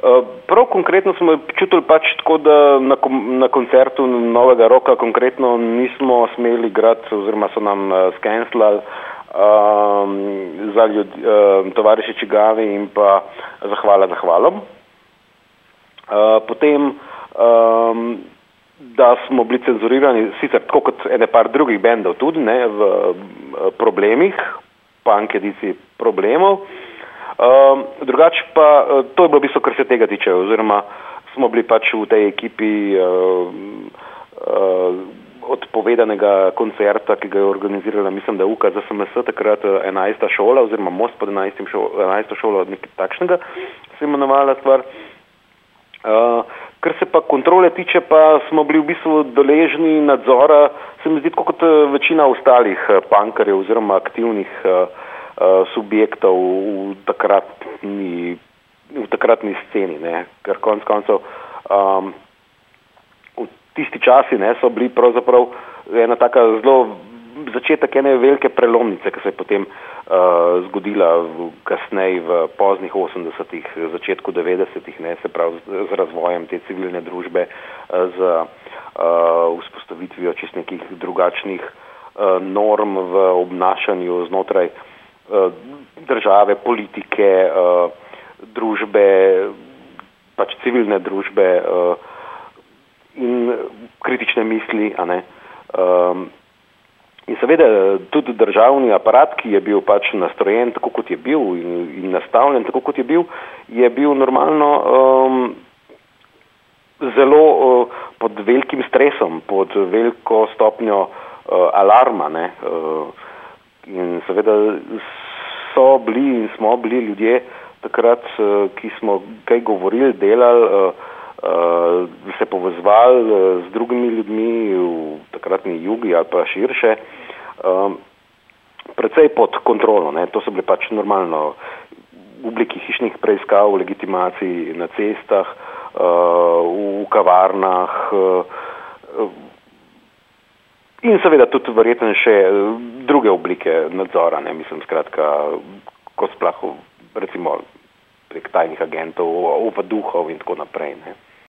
Prav konkretno smo čutili pač tako, da na koncertu Novega roka konkretno nismo smeli igrati oziroma so nam skenslali za tovariši čigavi in pa Zahvala zahvalom. Potem, da smo bili cenzurirani, sicer tako kot ene par drugih bendov tudi, ne, v Problemih, punk ediciji Problemov. Drugače pa, to je bilo v bistvu, kar se tega tiče, oziroma smo bili pač v tej ekipi odpovedanega koncerta, ki ga je organizirala, mislim, da UKA za SMS, takrat 11. šola, oziroma Most pod 11. šolo, nekaj takšnega se imenovala stvar. Kar se pa kontrole tiče, pa smo bili v bistvu deležni nadzora, se mi zdi tako kot večina ostalih punkerjev oziroma aktivnih subjektov v takratni sceni, ne, ker konec koncev v tisti časi, ne, so bili pravzaprav ena taka zelo začetek ene velike prelomnice, ki se je potem zgodila kasneje v poznih 80-ih, začetku 90-ih, ne, se pravi z razvojem te civilne družbe, z vzpostavitvijo čist nekih drugačnih norm v obnašanju znotraj države, politike, družbe, pač civilne družbe in kritične misli, a ne. In seveda tudi državni aparat, ki je bil pač nastrojen tako, kot je bil in nastavljen tako, kot je bil normalno zelo pod velikim stresom, pod veliko stopnjo alarma, ne. In seveda so bili in smo bili ljudje takrat, ki smo kaj govorili, delali, se povezvali z drugimi ljudmi v takratni Jugi ali pa širše, precej pod kontrolo, ne. To so bile pač normalno v obliki hišnih preiskav, legitimacij na cestah, v kavarnah, in seveda tudi verjetno še druge oblike nadzora, ne, mislim, skratka, ko sploh recimo prek tajnih agentov, ovaduhov in tako naprej, ne.